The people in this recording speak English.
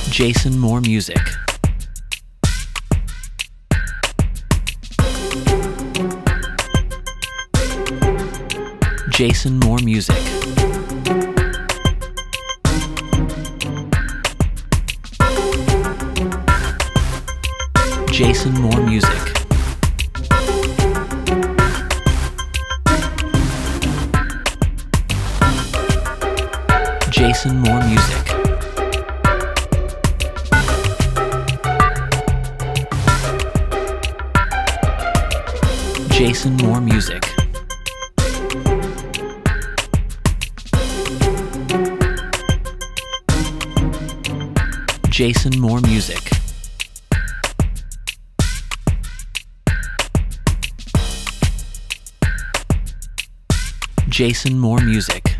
Jason Moore Music. Jason Moore Music. Jason Moore Music. Jason Moore Music. Jason Moore Music. Jason Moore Music. Jason Moore Music.